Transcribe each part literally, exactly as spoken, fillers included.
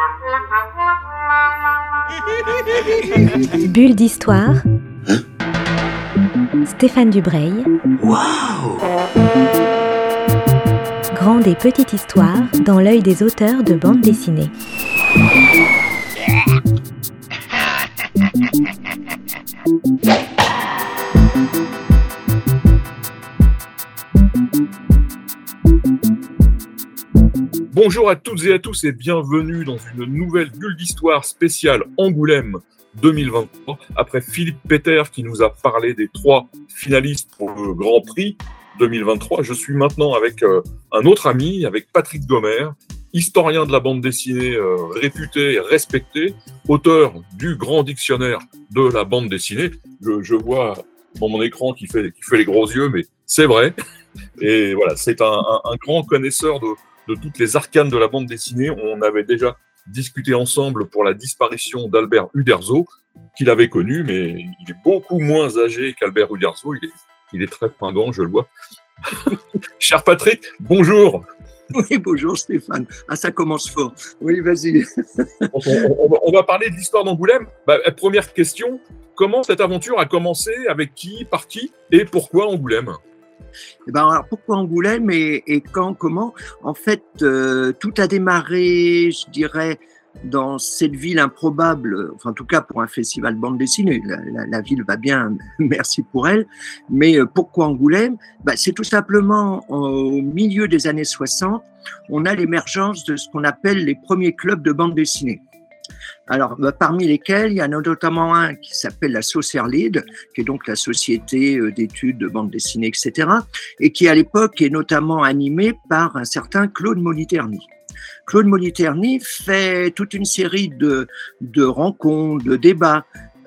Bulle d'histoire. Hein? Stéphane Dubreuil. Waouh! Grande et petite histoire dans l'œil des auteurs de bande dessinée. Bonjour à toutes et à tous et bienvenue dans une nouvelle bulle d'histoire spéciale Angoulême deux mille vingt-trois. Après Philippe Peter qui nous a parlé des trois finalistes pour le Grand Prix deux mille vingt-trois, je suis maintenant avec euh, un autre ami, avec Patrick Gomer, historien de la bande dessinée euh, réputé et respecté, auteur du grand dictionnaire de la bande dessinée. Je, je vois dans mon écran qui fait, qui fait les gros yeux, mais c'est vrai. Et voilà, c'est un, un, un grand connaisseur de, de toutes les arcanes de la bande dessinée. On avait déjà discuté ensemble pour la disparition d'Albert Uderzo, qu'il avait connu, mais il est beaucoup moins âgé qu'Albert Uderzo. Il est, il est très pingant, je le vois. Cher Patrick, bonjour. Oui, bonjour Stéphane. Ah, ça commence fort. Oui, vas-y. on, on, on va parler de l'histoire d'Angoulême. Bah, première question, comment cette aventure a commencé? Avec qui? Par qui? Et pourquoi Angoulême? Eh ben, alors, pourquoi Angoulême et, et quand, comment? En fait, euh, tout a démarré, je dirais, dans cette ville improbable, enfin en tout cas pour un festival de bande dessinée. La, la, la ville va bien, merci pour elle. Mais euh, pourquoi Angoulême? Ben, c'est tout simplement au milieu des années soixante, on a l'émergence de ce qu'on appelle les premiers clubs de bande dessinée. Alors, bah, parmi lesquels, il y en a notamment un qui s'appelle la Saucerlide, qui est donc la société d'études de bande dessinée, et cetera, et qui, à l'époque, est notamment animé par un certain Claude Moliterni. Claude Moliterni fait toute une série de, de rencontres, de débats,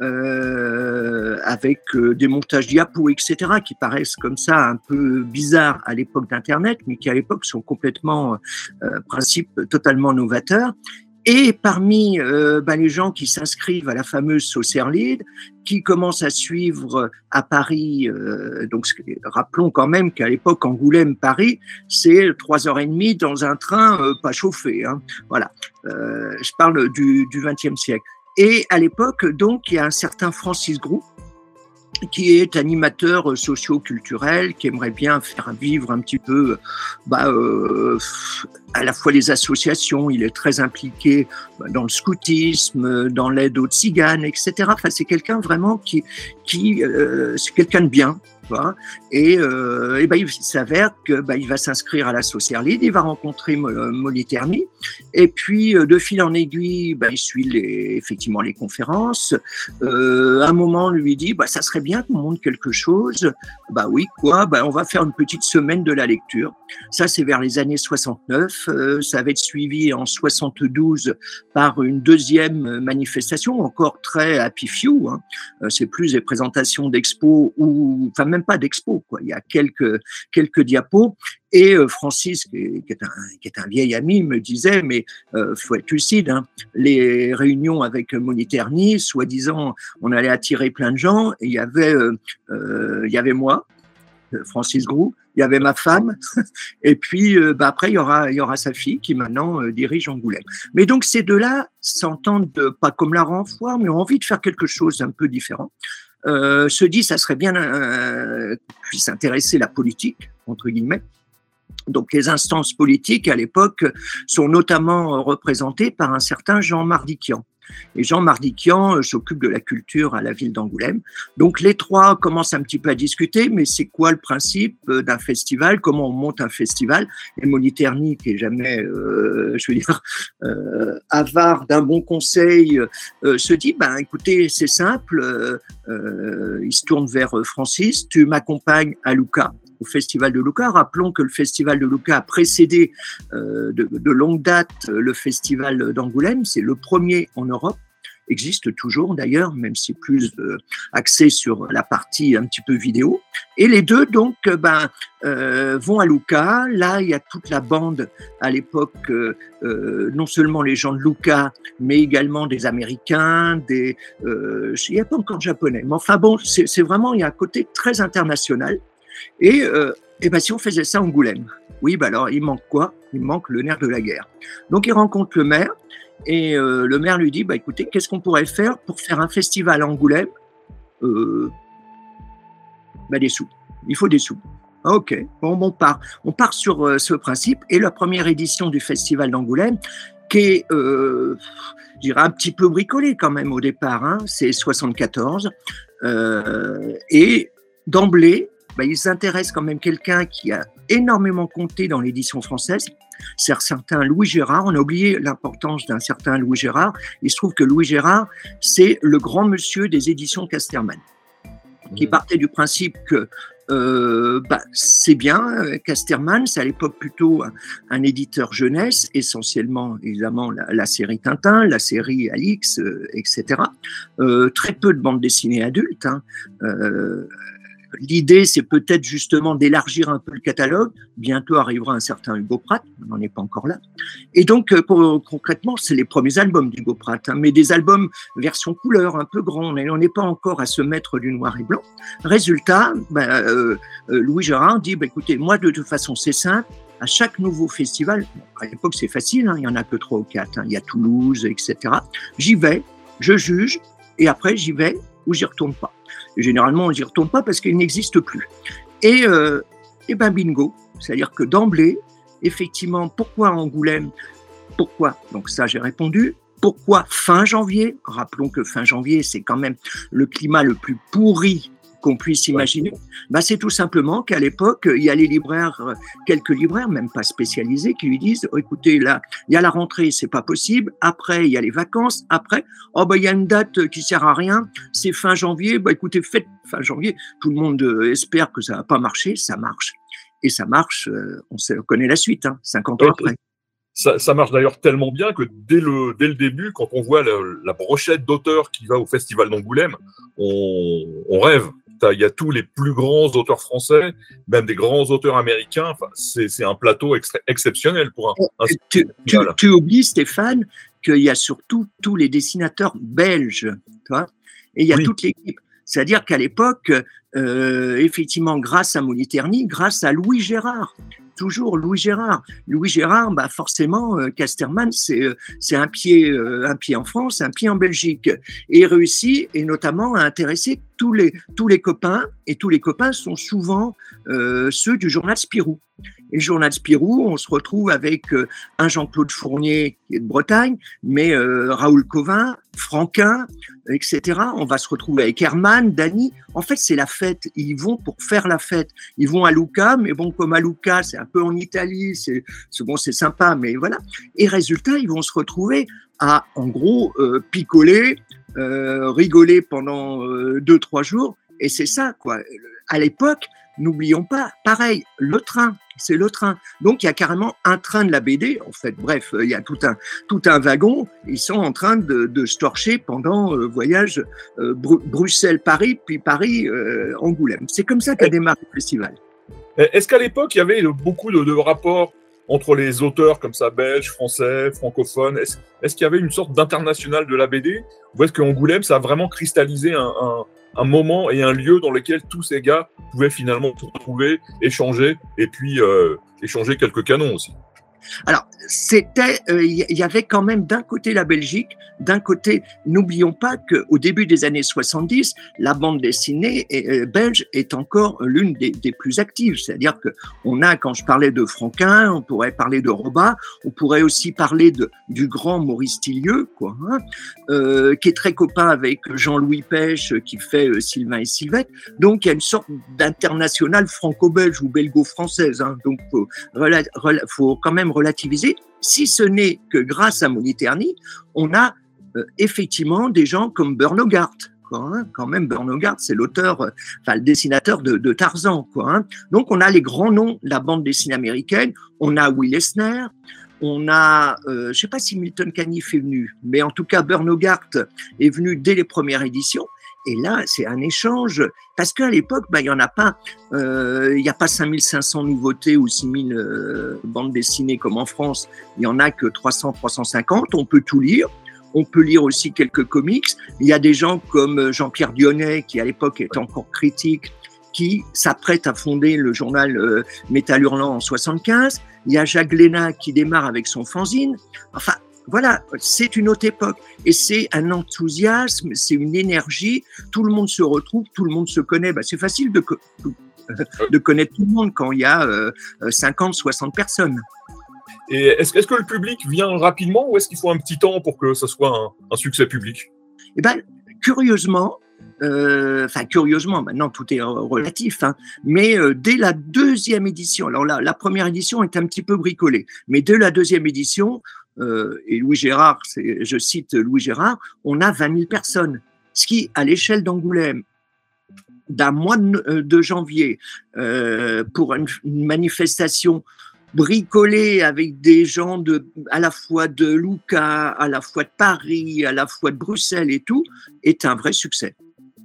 euh, avec euh, des montages diapos, et cetera, qui paraissent comme ça un peu bizarres à l'époque d'Internet, mais qui, à l'époque, sont complètement, euh, principes totalement novateurs. Et parmi euh, ben, les gens qui s'inscrivent à la fameuse Saucerlide, qui commencent à suivre à Paris, euh, donc rappelons quand même qu'à l'époque Angoulême-Paris, c'est trois heures et demie dans un train euh, pas chauffé. Hein. Voilà, euh, je parle du du vingtième siècle. Et à l'époque, donc, il y a un certain Francis Groux, qui est animateur socio-culturel, qui aimerait bien faire vivre un petit peu bah, euh, à la fois les associations, il est très impliqué dans le scoutisme, dans l'aide aux tziganes, et cetera. Enfin, c'est quelqu'un vraiment qui, qui euh, c'est quelqu'un de bien. Quoi. Et, euh, et ben, il s'avère que ben, il va s'inscrire à la Saucerlide, il va rencontrer Moliterni, et puis de fil en aiguille, ben, il suit les, effectivement les conférences. Euh, à un moment, on lui dit, ben, ça serait bien qu'on monte quelque chose. Ben oui, quoi, ben, on va faire une petite semaine de la lecture. Ça, c'est vers les années soixante-neuf. Euh, ça va être suivi en soixante-douze par une deuxième manifestation, encore très happy few. Hein. Euh, c'est plus des présentations d'expos ou, enfin, même pas d'expo, quoi. Il y a quelques quelques diapos. Et euh, Francis, qui est, qui, est un, qui est un vieil ami, me disait, mais euh, faut être lucide, hein, les réunions avec Moliterni, soi-disant, on allait attirer plein de gens. Et il y avait, euh, euh, il y avait moi, Francis Groux, il y avait ma femme, et puis euh, bah, après il y aura il y aura sa fille qui maintenant euh, dirige Angoulême. Mais donc ces deux-là s'entendent pas comme la renfoire, mais ont envie de faire quelque chose d'un peu différent. Euh, se dit ça serait bien euh, qu'on puisse intéresser la politique entre guillemets. Donc les instances politiques à l'époque sont notamment représentées par un certain Jean Mardiquian. Et Jean Mardiquian s'occupe de la culture à la ville d'Angoulême. Donc les trois commencent un petit peu à discuter, mais c'est quoi le principe d'un festival? Comment on monte un festival? Et Moliterni, qui est jamais, euh, je veux dire, euh, avare d'un bon conseil, euh, se dit, ben écoutez, c'est simple. Euh, euh, il se tourne vers Francis. Tu m'accompagnes à Lucca, au Festival de Lucca. Rappelons que le Festival de Lucca a précédé euh, de, de longue date le Festival d'Angoulême. C'est le premier en Europe, existe toujours d'ailleurs, même si plus euh, axé sur la partie un petit peu vidéo. Et les deux, donc, ben, euh, vont à Lucca. Là, il y a toute la bande à l'époque, euh, euh, non seulement les gens de Lucca, mais également des Américains, des, euh, il n'y a pas encore de Japonais. Mais enfin bon, c'est, c'est vraiment, il y a un côté très international. Et, euh, et ben, si on faisait ça à Angoulême, oui, ben alors, il manque quoi? il me manque le nerf de la guerre. Donc il rencontre le maire, et euh, le maire lui dit, bah, écoutez, qu'est-ce qu'on pourrait faire pour faire un festival à Angoulême? euh, bah, Des sous, il faut des sous. Ok, bon, on part, on part sur euh, ce principe, et la première édition du festival d'Angoulême, qui est, euh, je dirais, un petit peu bricolée quand même au départ, hein, c'est soixante-quatorze, euh, et d'emblée, bah, ils intéressent quand même quelqu'un qui a énormément compté dans l'édition française, c'est un certain Louis Gérard. On a oublié l'importance d'un certain Louis Gérard. Il se trouve que Louis Gérard, c'est le grand monsieur des éditions Casterman, mmh. qui partait du principe que euh, bah, c'est bien, Casterman, c'est à l'époque plutôt un, un éditeur jeunesse, essentiellement évidemment la, la série Tintin, la série Alix, euh, et cetera. Euh, très peu de bandes dessinées adultes, hein. euh, L'idée, c'est peut-être justement d'élargir un peu le catalogue. Bientôt arrivera un certain Hugo Pratt, on n'en est pas encore là. Et donc, pour, concrètement, c'est les premiers albums d'Hugo Pratt, hein, mais des albums version couleur, un peu grands. On n'est pas encore à se mettre du noir et blanc. Résultat, ben, euh, Louis Gérard dit, ben, écoutez, moi, de toute façon, c'est simple. À chaque nouveau festival, bon, à l'époque, c'est facile, hein, il n'y en a que trois ou quatre. Hein, il y a Toulouse, et cetera. J'y vais, je juge, et après, j'y vais ou j'y retourne pas. Et généralement, on n'y retourne pas parce qu'il n'existe plus. Et, euh, et ben bingo, c'est-à-dire que d'emblée, effectivement, pourquoi Angoulême? Pourquoi? Donc ça, j'ai répondu. Pourquoi fin janvier? Rappelons que fin janvier, c'est quand même le climat le plus pourri qu'on puisse imaginer. Ben, c'est tout simplement qu'à l'époque, il y a les libraires, quelques libraires, même pas spécialisés, qui lui disent oh, écoutez, là, il y a la rentrée, c'est pas possible. Après, il y a les vacances. Après, oh, ben, il y a une date qui sert à rien. C'est fin janvier. Ben, écoutez, faites fin janvier. Tout le monde espère que ça va pas marcher. Ça marche. Et ça marche, on, sait, on connaît la suite, hein, cinquante ans après. Ça, ça marche d'ailleurs tellement bien que dès le, dès le début, quand on voit la, la brochette d'auteurs qui va au Festival d'Angoulême, on, on rêve. Il y a tous les plus grands auteurs français, même des grands auteurs américains. Enfin, c'est, c'est un plateau extra- exceptionnel pour un. un tu, tu, tu oublies, Stéphane, qu'il y a surtout tous les dessinateurs belges, tu vois, et il y a oui. toute l'équipe. C'est-à-dire qu'à l'époque, euh, effectivement, grâce à Moliterni, grâce à Louis Gérard, toujours Louis Gérard. Louis Gérard, bah forcément, euh, Casterman, c'est c'est un pied euh, un pied en France, un pied en Belgique, et il réussit, et notamment à intéresser tous les tous les copains, et tous les copains sont souvent euh, ceux du journal Spirou. Et le journal Spirou, on se retrouve avec euh, un Jean-Claude Fournier qui est de Bretagne, mais euh, Raoul Covin, Franquin, et cetera. On va se retrouver avec Herman, Dany. En fait, c'est la fête. Ils vont pour faire la fête. Ils vont à Lucca, mais bon, comme à Lucca, c'est un peu en Italie, c'est, c'est bon, c'est sympa, mais voilà. Et résultat, ils vont se retrouver à, en gros, euh, picoler, euh, rigoler pendant euh, deux, trois jours. Et c'est ça, quoi. À l'époque, n'oublions pas, pareil, le train, c'est le train. Donc, il y a carrément un train de la B D. En fait, bref, il y a tout un, tout un wagon. Ils sont en train de, de se torcher pendant le euh, voyage euh, Bru- Bruxelles-Paris, puis Paris-Angoulême. Euh, c'est comme ça qu'a démarré le festival. Est-ce qu'à l'époque, il y avait beaucoup de, de rapports entre les auteurs comme ça, belges, français, francophones? Est-ce, est-ce qu'il y avait une sorte d'international de la B D? Ou est-ce qu'Angoulême, ça a vraiment cristallisé un... un un moment et un lieu dans lequel tous ces gars pouvaient finalement se retrouver, échanger, et puis euh, échanger quelques canons aussi? Alors, c'était, il euh, y avait quand même d'un côté la Belgique, d'un côté, n'oublions pas qu'au début des années soixante-dix, la bande dessinée euh, belge est encore l'une des, des plus actives. C'est-à-dire que on a, quand je parlais de Franquin, on pourrait parler de Robat, on pourrait aussi parler de, du grand Maurice Tillieux, quoi, hein, euh, qui est très copain avec Jean-Louis Pêche, qui fait euh, Sylvain et Sylvette. Donc, il y a une sorte d'international franco-belge ou belgo-française. Hein, donc, faut, rela- rela- faut quand même relativiser, si ce n'est que grâce à Moliterni, on a euh, effectivement des gens comme Burn Hogarth, quoi, hein, quand même Burn Hogarth, c'est l'auteur, euh, enfin le dessinateur de, de Tarzan, quoi, hein. Donc on a les grands noms de la bande dessinée américaine, on a Will Eisner, on a, euh, je ne sais pas si Milton Caniff est venu, mais en tout cas Burn Hogarth est venu dès les premières éditions. Et là, c'est un échange, parce qu'à l'époque, bah, il n'y en a pas, euh, il n'y a pas cinq mille cinq cents nouveautés ou six mille euh, bandes dessinées comme en France. Il n'y en a que trois cents, trois cent cinquante. On peut tout lire. On peut lire aussi quelques comics. Il y a des gens comme Jean-Pierre Dionnet, qui à l'époque était encore critique, qui s'apprête à fonder le journal euh, Métal Hurlant en soixante-quinze. Il y a Jacques Glénat qui démarre avec son fanzine. Enfin, voilà, c'est une autre époque. Et c'est un enthousiasme, c'est une énergie. Tout le monde se retrouve, tout le monde se connaît. Ben, c'est facile de, co- de connaître tout le monde quand il y a euh, cinquante, soixante personnes. Et est-ce, est-ce que le public vient rapidement ou est-ce qu'il faut un petit temps pour que ça soit un, un succès public? Eh ben, curieusement, euh, enfin curieusement, maintenant tout est relatif, hein, mais euh, dès la deuxième édition, alors la, la première édition est un petit peu bricolée, mais dès la deuxième édition, euh, et Louis Gérard, c'est, je cite Louis Gérard, on a vingt mille personnes, ce qui, à l'échelle d'Angoulême, d'un mois de, de janvier, euh, pour une, une manifestation bricolé avec des gens de, à la fois de Lucca, à la fois de Paris, à la fois de Bruxelles et tout, est un vrai succès.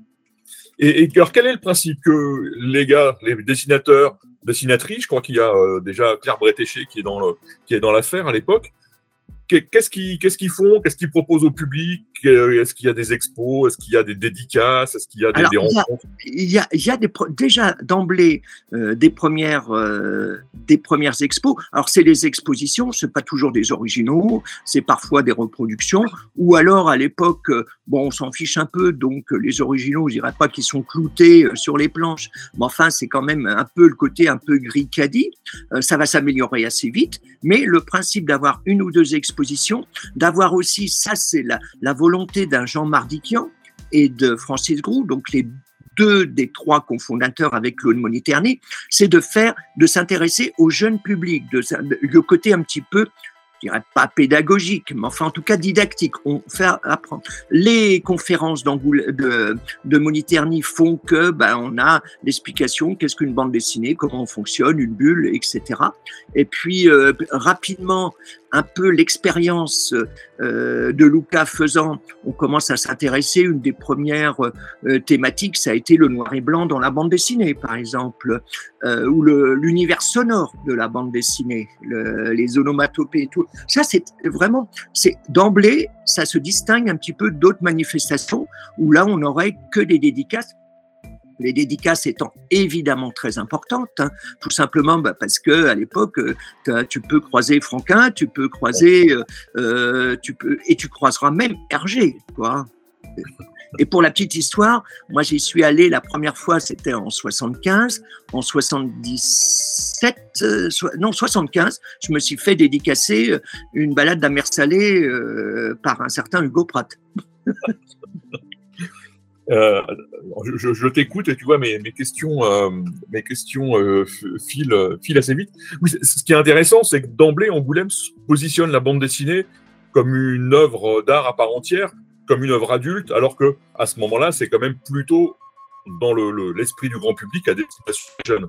Et, et alors, quel est le principe que les gars, les dessinateurs, dessinatrices, je crois qu'il y a euh, déjà Claire Bretéché qui est dans le, qui est dans l'affaire à l'époque. Qu'est-ce qu'ils, qu'est-ce qu'ils font? Qu'est-ce qu'ils proposent au public? Est-ce qu'il y a des expos? Est-ce qu'il y a des dédicaces? Est-ce qu'il y a des, Alors, des rencontres? Il y a, il y a des, déjà d'emblée euh, des premières, euh, des premières expos. Alors c'est les expositions, c'est pas toujours des originaux, c'est parfois des reproductions. Ou alors à l'époque, euh, bon, on s'en fiche un peu, donc euh, les originaux, je dirais pas qu'ils sont cloutés euh, sur les planches, mais enfin c'est quand même un peu le côté un peu gris caddie. Euh, ça va s'améliorer assez vite, mais le principe d'avoir une ou deux expositions, d'avoir aussi, ça c'est la, la volonté d'un Jean Mardikian et de Francis Groult, donc les deux des trois cofondateurs avec Claude Moniterny, c'est de faire, de s'intéresser au jeune public, de, de, le côté un petit peu, je dirais pas pédagogique, mais enfin en tout cas didactique. On fait apprendre. Les conférences d'Angoul- de, de Moniterny font que ben on a l'explication qu'est-ce qu'une bande dessinée, comment on fonctionne, une bulle, et cetera. Et puis euh, rapidement, un peu l'expérience euh, de Lucca faisant, on commence à s'intéresser. Une des premières euh, thématiques, ça a été le noir et blanc dans la bande dessinée, par exemple, euh, ou le, l'univers sonore de la bande dessinée, le, les onomatopées et tout. Ça, c'est vraiment, c'est d'emblée, ça se distingue un petit peu d'autres manifestations où là, on n'aurait que des dédicaces. Les dédicaces étant évidemment très importantes, hein, tout simplement bah, parce que à l'époque, euh, tu peux croiser Franquin, tu peux croiser, euh, euh, tu peux et tu croiseras même Hergé, quoi. Et pour la petite histoire, moi j'y suis allé la première fois, c'était en soixante-quinze, en soixante-dix-sept, euh, so, non soixante-quinze, je me suis fait dédicacer une balade d'Amer Salé euh, par un certain Hugo Pratt. Euh, je, je t'écoute et tu vois mes, mes questions, euh, mes questions euh, filent, filent assez vite. Oui, ce qui est intéressant, c'est que d'emblée, Angoulême positionne la bande dessinée comme une œuvre d'art à part entière, comme une œuvre adulte, alors que à ce moment-là, c'est quand même plutôt dans le, le, l'esprit du grand public à destination jeune.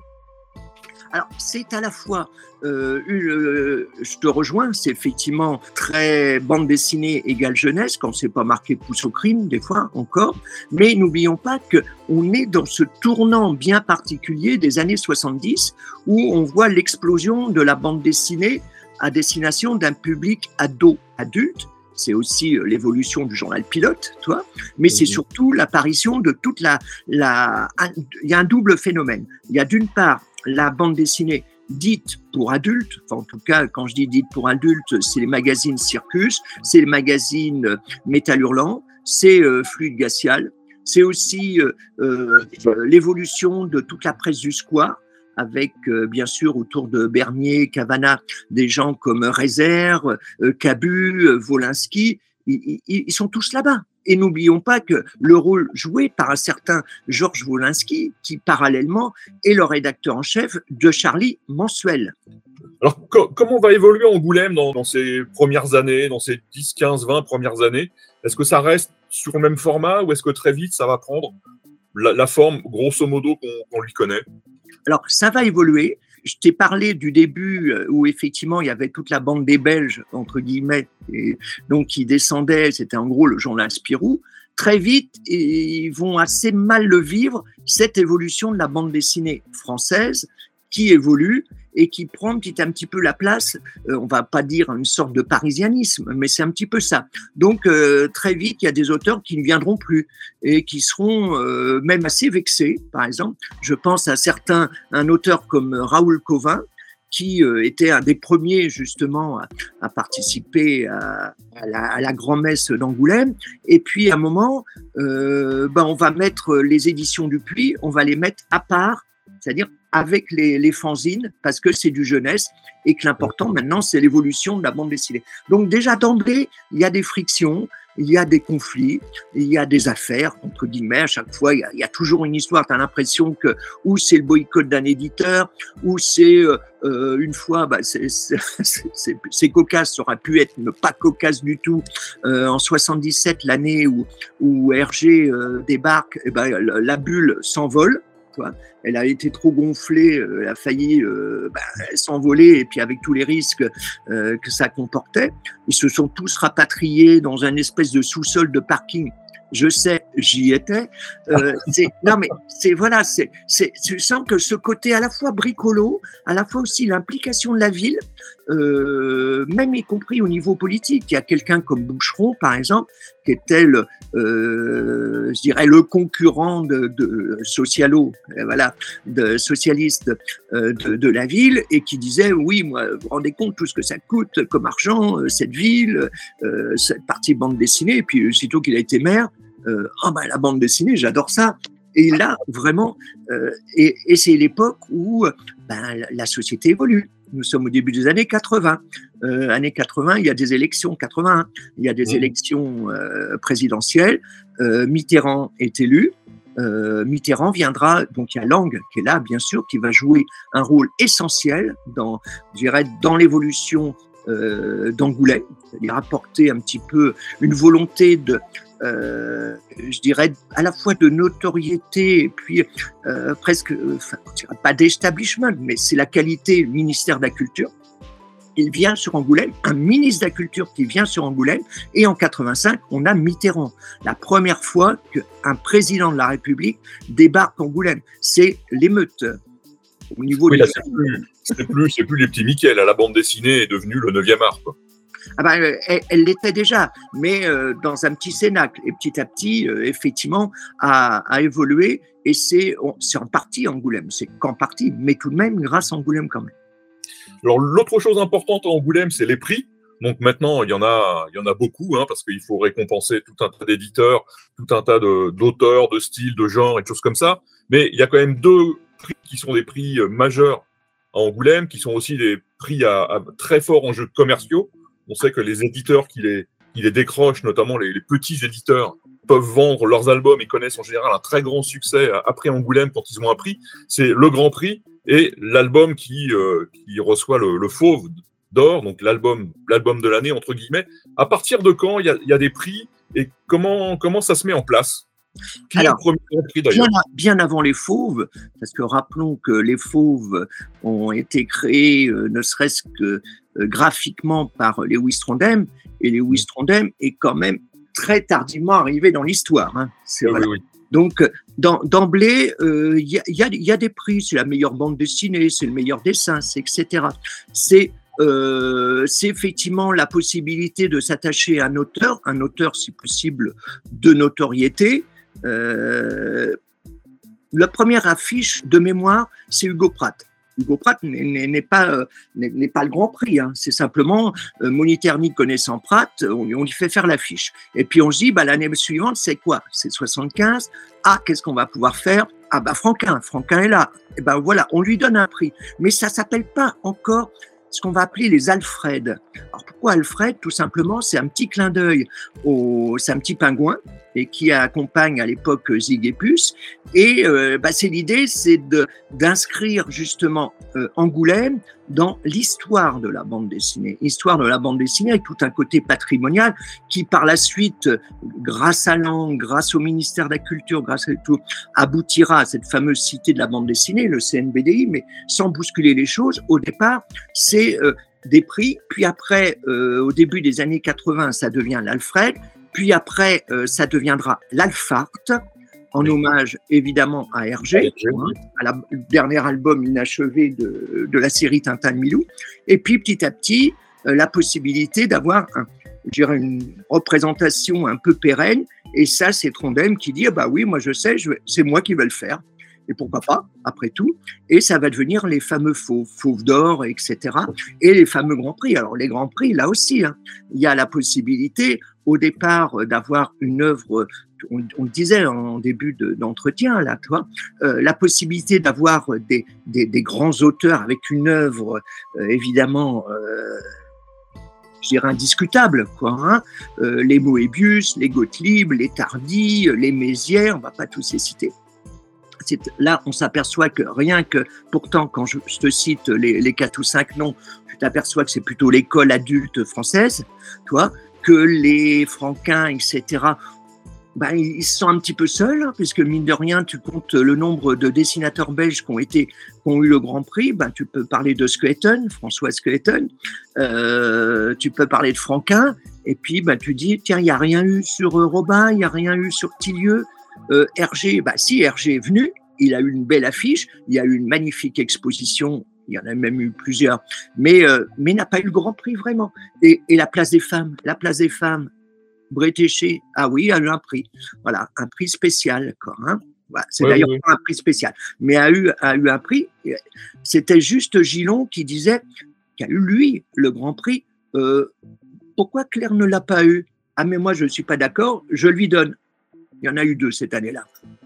Alors, c'est à la fois, euh, euh, je te rejoins, c'est effectivement très bande dessinée égale jeunesse, quand c'est pas marqué pouce au crime, des fois encore, mais n'oublions pas qu'on est dans ce tournant bien particulier des années soixante-dix, où on voit l'explosion de la bande dessinée à destination d'un public ado-adulte. C'est aussi l'évolution du journal pilote, toi, mais mmh. c'est surtout l'apparition de toute la, la... Il y a un double phénomène. Il y a d'une part la bande dessinée dite pour adultes, enfin en tout cas quand je dis dite pour adultes, c'est les magazines Circus, c'est les magazines Métal Hurlant, c'est euh, Fluide Glacial, c'est aussi euh, euh, l'évolution de toute la presse du square, avec euh, bien sûr autour de Bernier, Cavana, des gens comme Rézère, euh, Cabu, euh, Wolinski, ils, ils, ils sont tous là-bas. Et n'oublions pas que le rôle joué par un certain Georges Wolinski, qui parallèlement est le rédacteur en chef de Charlie mensuel. Alors, co- comment va évoluer Angoulême dans, dans ces premières années, dans ces dix, quinze, vingt premières années? Est-ce que ça reste sur le même format ou est-ce que très vite ça va prendre la, la forme, grosso modo, qu'on, qu'on lui connaît? Alors, ça va évoluer. Je t'ai parlé du début où effectivement il y avait toute la bande des Belges, entre guillemets, et donc qui descendait, c'était en gros le journal Spirou. Très vite, ils vont assez mal le vivre, cette évolution de la bande dessinée française qui évolue et qui prend petit à petit peu la place, euh, on va pas dire une sorte de parisianisme, mais c'est un petit peu ça. Donc euh, très vite, il y a des auteurs qui ne viendront plus et qui seront euh, même assez vexés. Par exemple, je pense à certains, un auteur comme Raoul Cauvin, qui euh, était un des premiers justement à, à participer à, à la, à la grand-messe d'Angoulême. Et puis à un moment, euh, ben, on va mettre les éditions du Puy, on va les mettre à part, c'est-à-dire avec les, les fanzines, parce que c'est du jeunesse et que l'important maintenant, c'est l'évolution de la bande dessinée. Donc déjà d'emblée, il y a des frictions, il y a des conflits, il y a des affaires, entre guillemets, à chaque fois, il y a, il y a toujours une histoire. Tu as l'impression que ou c'est le boycott d'un éditeur, ou c'est euh, une fois, bah, c'est, c'est, c'est, c'est cocasse, ça aurait pu être ne pas cocasse du tout. Euh, en soixante-dix-sept, l'année où, où Hergé euh, débarque, eh ben, la, la bulle s'envole. Quoi. Elle a été trop gonflée, elle a failli euh, bah, s'envoler, et puis avec tous les risques euh, que ça comportait, ils se sont tous rapatriés dans un espèce de sous-sol de parking. Je sais, j'y étais. Euh, c'est, non mais c'est voilà, c'est, c'est, tu sens que ce côté à la fois bricolo, à la fois aussi l'implication de la ville, euh, même y compris au niveau politique. Il y a quelqu'un comme Boucheron, par exemple, qui était le, euh, je dirais le concurrent de, de socialo, voilà, de socialiste euh, de, de la ville, et qui disait oui, moi, vous vous rendez compte tout ce que ça coûte comme argent, euh, cette ville, euh, cette partie bande dessinée. Et puis aussitôt qu'il a été maire, euh, oh ben la bande dessinée, j'adore ça. Et là, vraiment, euh, et, et c'est l'époque où ben, la, la société évolue. Nous sommes au début des années quatre-vingts. Euh, années quatre-vingts, il y a des élections, quatre-vingt-un, il y a des mmh. élections euh, présidentielles. Euh, Mitterrand est élu. Euh, Mitterrand viendra, donc il y a Lang qui est là, bien sûr, qui va jouer un rôle essentiel dans, je dirais, dans l'évolution euh, d'Angoulême, c'est-à-dire apporter un petit peu une volonté de, euh, je dirais, à la fois de notoriété et puis euh, presque, enfin, je dirais pas d'establishment, mais c'est la qualité, le ministère de la Culture. Il vient sur Angoulême, un ministre de la Culture qui vient sur Angoulême, et en quatre-vingt-cinq, on a Mitterrand. La première fois qu'un président de la République débarque à Angoulême, c'est l'émeute. Au niveau oui, des... là, c'est plus, c'est plus, c'est plus les petits Mickey, là, la bande dessinée est devenue le neuvième art, quoi. Ah ben, elle, elle l'était déjà, mais euh, dans un petit cénacle. Et petit à petit, euh, effectivement, a, a évolué. Et c'est, on, c'est en partie Angoulême, c'est qu'en partie, mais tout de même grâce à Angoulême quand même. Alors, l'autre chose importante à Angoulême, c'est les prix. Donc maintenant, il y en a, il y en a beaucoup, hein, parce qu'il faut récompenser tout un tas d'éditeurs, tout un tas de, d'auteurs, de styles, de genres et de choses comme ça. Mais il y a quand même deux prix qui sont des prix majeurs à Angoulême, qui sont aussi des prix à, à très forts enjeux commerciaux. On sait que les éditeurs qui les, qui les décrochent, notamment les, les petits éditeurs, peuvent vendre leurs albums et connaissent en général un très grand succès après Angoulême quand ils ont un prix. C'est le Grand Prix et l'album qui, euh, qui reçoit le, le Fauve d'or, donc l'album, l'album de l'année, entre guillemets. À partir de quand il y a, il y a des prix et comment, comment ça se met en place? Qui Alors, est le premier prix, d'ailleurs? bien, bien avant les Fauves, parce que rappelons que les Fauves ont été créés euh, ne serait-ce que euh, graphiquement par Lewis Trondheim, et Lewis Trondheim est quand même très tardivement arrivé dans l'histoire. Hein. C'est, oui, voilà. oui, oui. Donc, dans, d'emblée, il euh, y, a, y, a, y a des prix, c'est la meilleure bande dessinée, c'est le meilleur dessin, c'est et cetera. C'est Euh, c'est effectivement la possibilité de s'attacher à un auteur, un auteur si possible de notoriété. Euh, la première affiche de mémoire, c'est Hugo Pratt. Hugo Pratt n'est, n'est, pas, euh, n'est, n'est pas le Grand Prix, hein. C'est simplement euh, Moniterny connaissant Pratt, on, on lui fait faire l'affiche. Et puis on se dit, bah, l'année suivante, c'est quoi? C'est soixante-quinze. Ah, qu'est-ce qu'on va pouvoir faire? Ah, bah, Franquin, Franquin est là. Et ben voilà, on lui donne un prix. Mais ça ne s'appelle pas encore ce qu'on va appeler les Alfred. Alors pourquoi Alfred? Tout simplement, c'est un petit clin d'œil au, c'est un petit pingouin et qui accompagne à l'époque Zig et Puce. Et euh, bah, c'est l'idée, c'est de, d'inscrire justement euh, Angoulême dans l'histoire de la bande dessinée. Histoire de la bande dessinée avec tout un côté patrimonial qui par la suite, grâce à Lang, grâce au ministère de la Culture, grâce à tout, aboutira à cette fameuse cité de la bande dessinée, le C N B D I, mais sans bousculer les choses. Au départ, c'est euh, des prix, puis après, euh, au début des années quatre-vingts, ça devient l'Alfred, puis après, euh, ça deviendra l'Alphart, en hommage évidemment à Hergé, hein, à la dernier album inachevé de, de la série Tintin de Milou, et puis petit à petit, euh, la possibilité d'avoir un, je dirais une représentation un peu pérenne, et ça c'est Trondheim qui dit ah bah oui, moi je sais, je vais, c'est moi qui vais le faire. et pourquoi pas, après tout, et ça va devenir les fameux fauves, fauves d'or, et cetera, et les fameux grands prix. Alors les grands prix, là aussi, hein, il y a la possibilité, au départ, d'avoir une œuvre, on, on le disait en début de, d'entretien, là, toi, euh, la possibilité d'avoir des, des, des grands auteurs avec une œuvre, euh, évidemment, euh, je dirais indiscutable, quoi, hein. Euh, les Moebius, les Gottlieb, les Tardy, les Mézières, on va pas tous les citer. C'est, là, on s'aperçoit que rien que, pourtant, quand je, je te cite les, les quatre ou cinq noms, tu t'aperçois que c'est plutôt l'école adulte française, toi, que les Franquin, et cetera, ben, ils se sentent un petit peu seuls, hein, puisque mine de rien, tu comptes le nombre de dessinateurs belges qui ont été, qui ont eu le Grand Prix. Ben, tu peux parler de Schoeten, François Schoeten, euh, tu peux parler de Franquin, et puis ben, tu dis, tiens, il n'y a rien eu sur euh, Robin, il n'y a rien eu sur Tillieu. Euh, Hergé, ben, si, Hergé est venu, il a eu une belle affiche, il y a eu une magnifique exposition, il y en a même eu plusieurs, mais, euh, mais il n'a pas eu le Grand Prix vraiment. Et, et la place des femmes, la place des femmes, Bretéché, ah oui, a eu un prix. Voilà, un prix spécial, quoi, hein. Voilà, c'est ouais, d'ailleurs oui, oui. pas un prix spécial, mais a eu, a eu un prix. C'était juste Gillon qui disait, qui a eu lui le Grand Prix. Euh, pourquoi Claire ne l'a pas eu? Ah, mais moi, je ne suis pas d'accord, je lui donne. Il y en a eu deux cette année-là.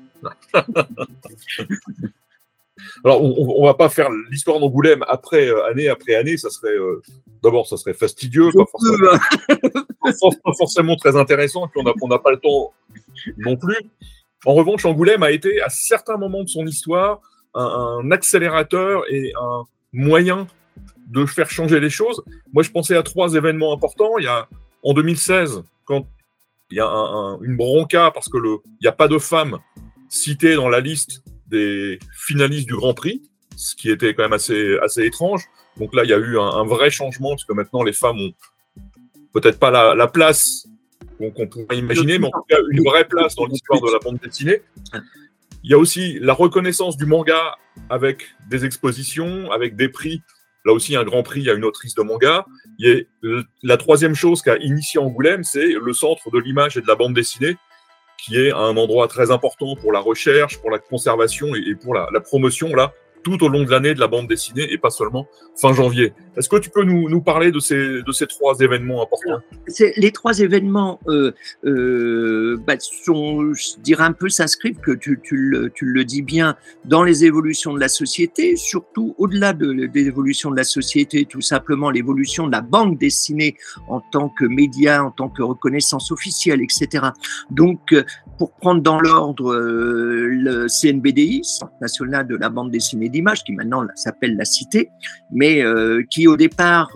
Alors, on ne va pas faire l'histoire d'Angoulême après, euh, année après année. Ça serait, euh, d'abord, ça serait fastidieux, pas forcément, pas forcément très intéressant, et puis on n'a pas le temps non plus. En revanche, Angoulême a été, à certains moments de son histoire, un, un accélérateur et un moyen de faire changer les choses. Moi, je pensais à trois événements importants. Il y a, en deux mille seize, quand il y a un, un, une bronca, parce qu'il n'y a pas de femmes citées dans la liste des finalistes du Grand Prix, ce qui était quand même assez, assez étrange. Donc là, il y a eu un, un vrai changement, parce que maintenant, les femmes ont peut-être pas la, la place qu'on, qu'on pourrait imaginer, mais en tout cas, une vraie place dans l'histoire de la bande dessinée. Il y a aussi la reconnaissance du manga avec des expositions, avec des prix. Là aussi, un Grand Prix, il y a une autrice de manga. Il y a, la troisième chose qu'a initié Angoulême, c'est le Centre de l'image et de la bande dessinée, qui est un endroit très important pour la recherche, pour la conservation et, et pour la, la promotion, là, tout au long de l'année de la bande dessinée et pas seulement fin janvier. Est-ce que tu peux nous, nous parler de ces, de ces trois événements importants? C'est, les trois événements euh, euh, bah, sont, je dirais un peu, s'inscrivent, que tu, tu, le, tu le dis bien, dans les évolutions de la société, surtout au-delà de, de l'évolution de la société, tout simplement l'évolution de la bande dessinée en tant que média, en tant que reconnaissance officielle, et cetera. Donc, pour prendre dans l'ordre euh, le C N B D I, Centre national de la bande dessinée d'image, qui maintenant là, s'appelle la Cité, mais euh, qui au départ,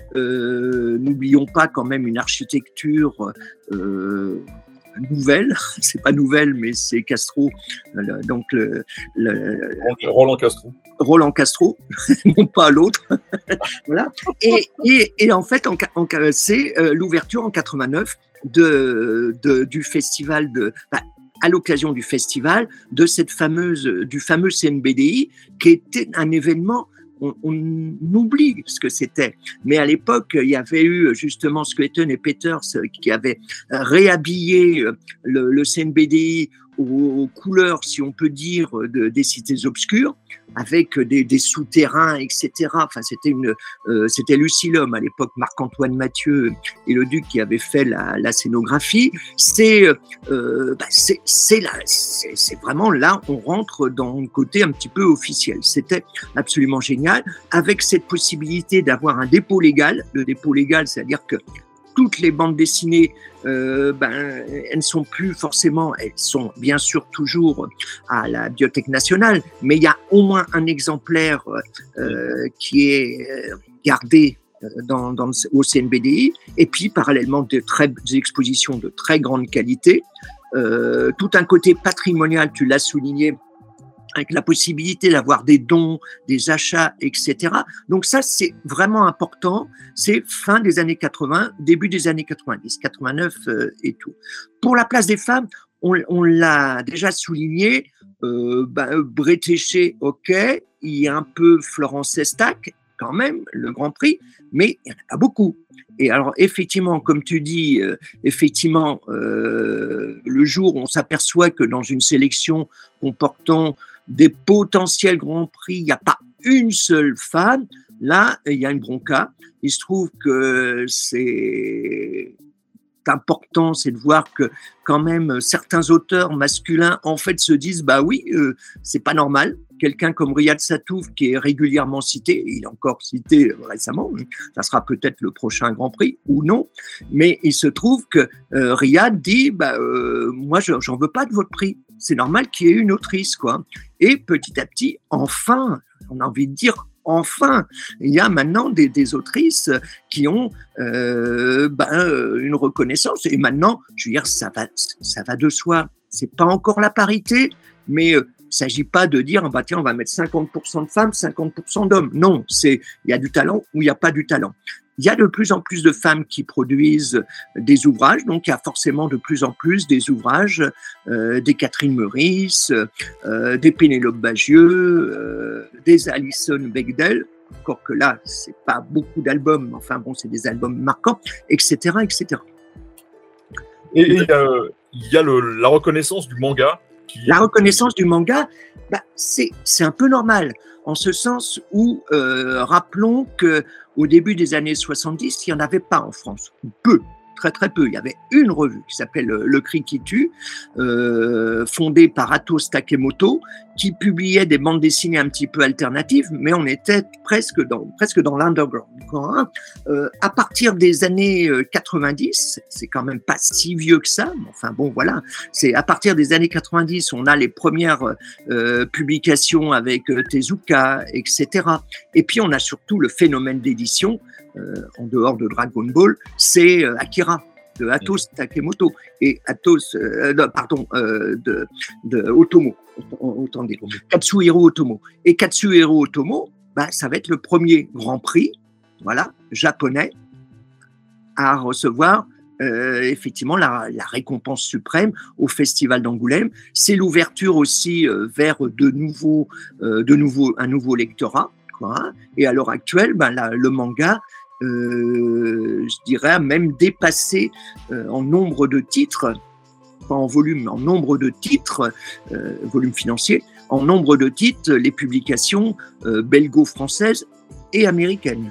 euh, n'oublions pas quand même une architecture euh, nouvelle, c'est pas nouvelle, mais c'est Castro, le, donc le, le, Roland Castro. Roland Castro, non pas l'autre. Voilà. Et, et, et en fait, en, en, c'est euh, l'ouverture en quatre-vingt-neuf de, de, du festival de. Bah, à l'occasion du festival, de cette fameuse, du fameux C N B D I, qui était un événement, on, on oublie ce que c'était. Mais à l'époque, il y avait eu justement Schoeten et Peters qui avaient réhabillé le, le C N B D I aux, aux couleurs, si on peut dire, de, des cités obscures, avec des, des souterrains, et cetera. Enfin, c'était une, euh, c'était Lucilum à l'époque, Marc-Antoine Mathieu et le Duc qui avaient fait la, la scénographie. C'est, euh, bah, c'est, c'est là, c'est, c'est vraiment là, on rentre dans le côté un petit peu officiel. C'était absolument génial, avec cette possibilité d'avoir un dépôt légal. Le dépôt légal, c'est-à-dire que toutes les bandes dessinées, euh, ben, elles ne sont plus forcément, elles sont bien sûr toujours à la Bibliothèque nationale, mais il y a au moins un exemplaire euh, qui est gardé dans, dans, au C N B D I, et puis parallèlement de très, des expositions de très grande qualité, euh, tout un côté patrimonial, tu l'as souligné, avec la possibilité d'avoir des dons, des achats, et cetera. Donc ça, c'est vraiment important. C'est fin des années quatre-vingts, début des années quatre-vingt-dix, quatre-vingt-neuf euh, et tout. Pour la place des femmes, on, on l'a déjà souligné, euh, ben, Bretéché, ok, il y a un peu Florence Estac, quand même, le Grand Prix, mais il n'y en a pas beaucoup. Et alors, effectivement, comme tu dis, euh, effectivement, euh, le jour où on s'aperçoit que dans une sélection comportant des potentiels grands prix, il n'y a pas une seule femme. Là, il y a une bronca. Il se trouve que c'est important, c'est de voir que quand même certains auteurs masculins en fait se disent bah oui, euh, c'est pas normal. Quelqu'un comme Riyad Sattouf qui est régulièrement cité, il est encore cité récemment, ça sera peut-être le prochain Grand Prix ou non, mais il se trouve que euh, Riyad dit bah euh, moi je, j'en veux pas de votre prix, c'est normal qu'il y ait une autrice quoi. Et petit à petit, enfin, on a envie de dire enfin, il y a maintenant des, des autrices qui ont euh, ben, une reconnaissance. Et maintenant, je veux dire, ça va, ça va de soi. C'est pas encore la parité, mais euh, il ne s'agit pas de dire, bah, tiens, on va mettre cinquante pour cent de femmes, cinquante pour cent d'hommes. Non, c'est, il y a du talent ou il n'y a pas du talent. Il y a de plus en plus de femmes qui produisent des ouvrages, donc il y a forcément de plus en plus des ouvrages, euh, des Catherine Meurice, euh, des Pénélope Bagieux, euh, des Alison Bechdel, encore que là, c'est pas beaucoup d'albums, mais enfin bon, c'est des albums marquants, et cetera, et cetera. Et il y a, il y a le, la reconnaissance du manga. Qui... La reconnaissance du manga, bah, c'est, c'est un peu normal, en ce sens où, euh, rappelons qu'au début des années soixante-dix, il n'y en avait pas en France, ou peu, très très peu. Il y avait une revue qui s'appelle Le Cri qui tue, euh, fondée par Atos Takemoto, qui publiait des bandes dessinées un petit peu alternatives, mais on était presque dans, presque dans l'underground. Hein. Euh, à partir des années quatre-vingt-dix, c'est quand même pas si vieux que ça, mais enfin bon voilà, c'est à partir des années quatre-vingt-dix, on a les premières euh, publications avec euh, Tezuka, et cetera. Et puis on a surtout le phénomène d'édition, euh, en dehors de Dragon Ball, c'est euh, Akira de Atos Takemoto et Atos, euh, non, pardon, euh, de, de Otomo, autant dire, Katsuhiro Otomo. Et Katsuhiro Otomo, bah, ça va être le premier Grand Prix, voilà, japonais, à recevoir euh, effectivement la, la récompense suprême au Festival d'Angoulême. C'est l'ouverture aussi euh, vers de nouveaux, euh, de nouveaux, un nouveau lectorat, quoi, hein. Et à l'heure actuelle, bah, la, le manga, Euh, je dirais, a même dépassé euh, en nombre de titres, pas en volume, mais en nombre de titres, euh, volume financier, en nombre de titres, les publications euh, belgo-françaises et américaines.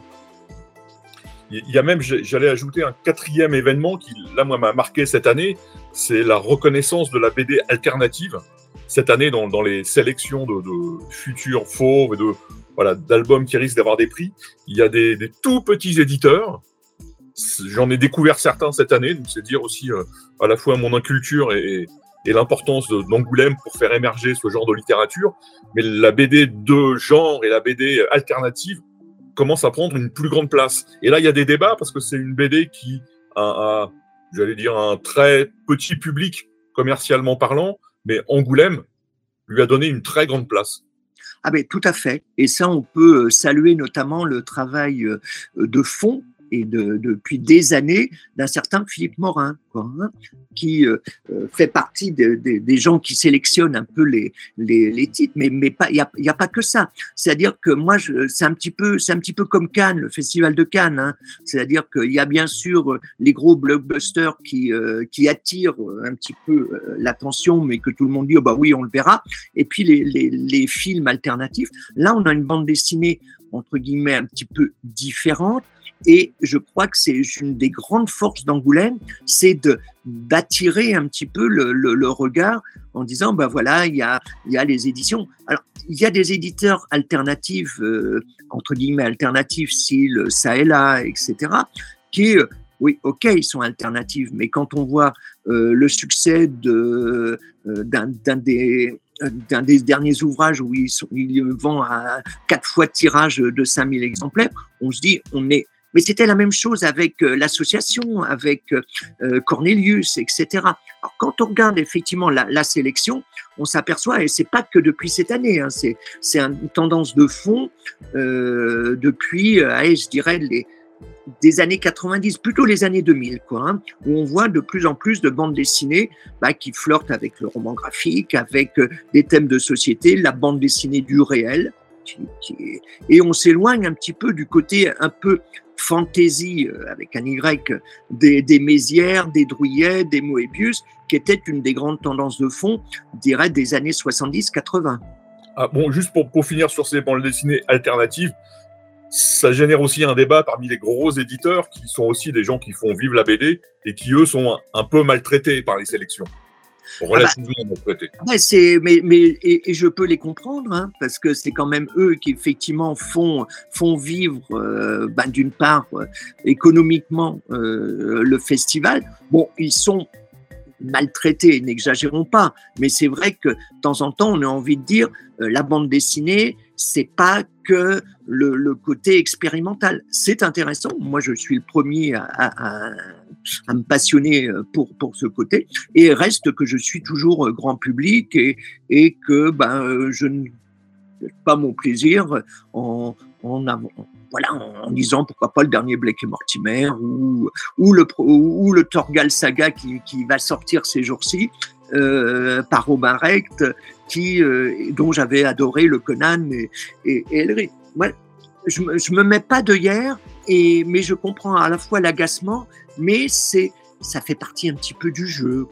Il y a même, j'allais ajouter un quatrième événement qui, là, moi, m'a marqué cette année, c'est la reconnaissance de la B D alternative. Cette année, dans, dans les sélections de, de futurs fauves et de voilà, d'albums qui risquent d'avoir des prix, il y a des, des tout petits éditeurs. J'en ai découvert certains cette année, donc c'est dire aussi euh, à la fois mon inculture et, et l'importance de, d'Angoulême pour faire émerger ce genre de littérature. Mais la B D de genre et la B D alternative commencent à prendre une plus grande place. Et là, il y a des débats parce que c'est une B D qui a, a j'allais dire, un très petit public commercialement parlant, mais Angoulême lui a donné une très grande place. Ah ben tout à fait. Et ça, on peut saluer notamment le travail de fond et de, depuis des années d'un certain Philippe Morin, quoi, hein, qui euh, fait partie de, de, des gens qui sélectionnent un peu les, les, les titres, mais, mais pas, il n'y a, y a pas que ça. C'est-à-dire que moi, je, c'est, un petit peu, c'est un petit peu comme Cannes, le festival de Cannes. Hein. C'est-à-dire qu'il y a bien sûr les gros blockbusters qui, euh, qui attirent un petit peu euh, l'attention, mais que tout le monde dit, oh bah oui, on le verra. Et puis les, les, les films alternatifs. Là, on a une bande dessinée, entre guillemets, un petit peu différente. Et je crois que c'est une des grandes forces d'Angoulême, c'est de, d'attirer un petit peu le, le, le regard en disant, ben voilà, il y a, il y a les éditions. Alors, il y a des éditeurs alternatifs, euh, entre guillemets alternatifs, style ça et là, et cetera, qui, euh, oui, ok, ils sont alternatifs, mais quand on voit euh, le succès de, euh, d'un, d'un des d'un des derniers ouvrages où ils, sont, ils vendent à quatre fois de tirage de cinq mille exemplaires, on se dit, on est. Mais c'était la même chose avec euh, l'association, avec euh, Cornelius, et cetera. Alors, quand on regarde effectivement la, la sélection, on s'aperçoit, et c'est pas que depuis cette année, hein, c'est, c'est une tendance de fond euh, depuis, euh, allez, je dirais, les, des années quatre-vingt-dix, plutôt les années deux mille, quoi, hein, où on voit de plus en plus de bandes dessinées bah, qui flirtent avec le roman graphique, avec euh, des thèmes de société, la bande dessinée du réel, qui, qui, et on s'éloigne un petit peu du côté un peu fantasy, euh, avec un Y, des, des Mézières, des Drouillet, des Moebius, qui était une des grandes tendances de fond, je dirais, des années soixante-dix quatre-vingts. Ah, bon, juste pour, pour finir sur ces bandes dessinées alternatives, ça génère aussi un débat parmi les gros éditeurs qui sont aussi des gens qui font vivre la B D et qui, eux, sont un, un peu maltraités par les sélections. Relativement ah bah, maltraités. Ouais, c'est, mais, mais, et, et je peux les comprendre, hein, parce que c'est quand même eux qui, effectivement, font, font vivre, euh, ben, d'une part, euh, économiquement, euh, le festival. Bon, ils sont maltraités, n'exagérons pas, mais c'est vrai que de temps en temps, on a envie de dire euh, la bande dessinée, c'est pas que le, le côté expérimental. C'est intéressant. Moi, je suis le premier à, à, à me passionner pour, pour ce côté. Et reste que je suis toujours grand public et, et que ben, je ne fais pas mon plaisir en, en, en, voilà, en disant pourquoi pas le dernier Blake et Mortimer ou, ou, le, ou le Torgal Saga qui, qui va sortir ces jours-ci. Euh, par Robin Recht, qui, euh, dont j'avais adoré le Conan et, et, et Elric. Ouais, je me, je me mets pas d'œillère, et mais je comprends à la fois l'agacement, mais c'est, ça fait partie un petit peu du jeu.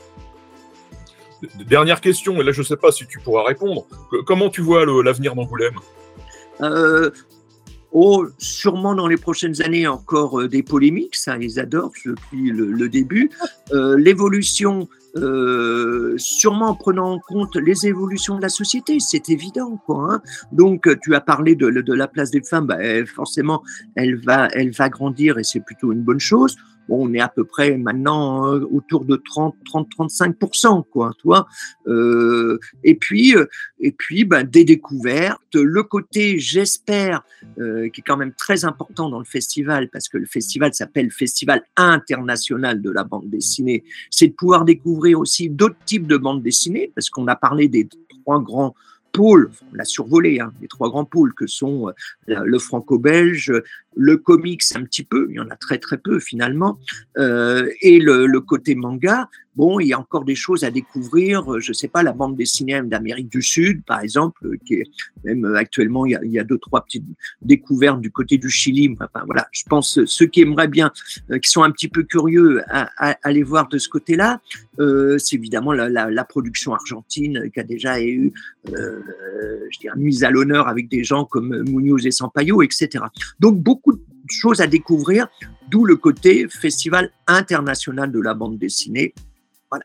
Dernière question, et là je sais pas si tu pourras répondre. Comment tu vois le, l'avenir d'Angoulême ? euh, Oh, sûrement dans les prochaines années encore euh, des polémiques, ça ils adorent depuis le, le début. Euh, l'évolution, euh, sûrement en prenant en compte les évolutions de la société, c'est évident, quoi. Hein. Donc tu as parlé de, de la place des femmes, bah, forcément elle va, elle va grandir et c'est plutôt une bonne chose. Bon, on est à peu près maintenant euh, autour de trente à trente-cinq pour cent, quoi, tu vois. Euh, et puis, euh, et puis, ben, des découvertes. Le côté, j'espère, euh, qui est quand même très important dans le festival, parce que le festival s'appelle Festival international de la bande dessinée, c'est de pouvoir découvrir aussi d'autres types de bandes dessinées, parce qu'on a parlé des trois grands pôles, on l'a survolé, hein, les trois grands pôles que sont euh, le franco-belge, le comics un petit peu, il y en a très très peu finalement, euh, et le, le côté manga. Bon, il y a encore des choses à découvrir, je sais pas, la bande dessinée d'Amérique du Sud, par exemple, qui est même actuellement, il y a, il y a deux, trois petites découvertes du côté du Chili. Enfin, voilà, je pense ceux qui aimeraient bien, euh, qui sont un petit peu curieux à, à, à aller voir de ce côté-là, euh, c'est évidemment la, la, la production argentine qui a déjà eu, euh, je dirais, mise à l'honneur avec des gens comme Munoz et Sampaio, et cetera. Donc, beaucoup de choses à découvrir, d'où le côté Festival international de la bande dessinée. Voilà.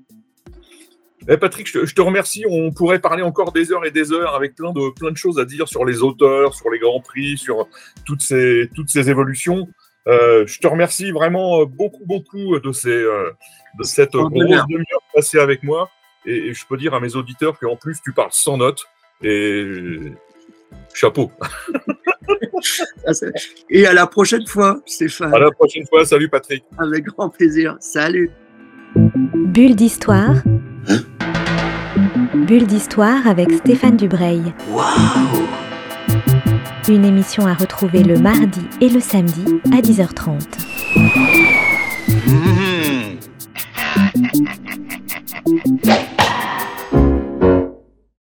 Eh Patrick, je te, je te remercie. On pourrait parler encore des heures et des heures avec plein de, plein de choses à dire sur les auteurs, sur les grands prix, sur toutes ces, toutes ces évolutions. Euh, je te remercie vraiment beaucoup, beaucoup de, ces, euh, de cette grosse demi-heure passée avec moi. Et, et je peux dire à mes auditeurs qu'en plus, tu parles sans notes. Et chapeau. Et à la prochaine fois, Stéphane. À la prochaine fois. Salut, Patrick. Avec grand plaisir. Salut. Bulle d'histoire. Hein? Bulle d'histoire avec Stéphane Dubreuil. Waouh! Une émission à retrouver le mardi et le samedi à dix heures trente.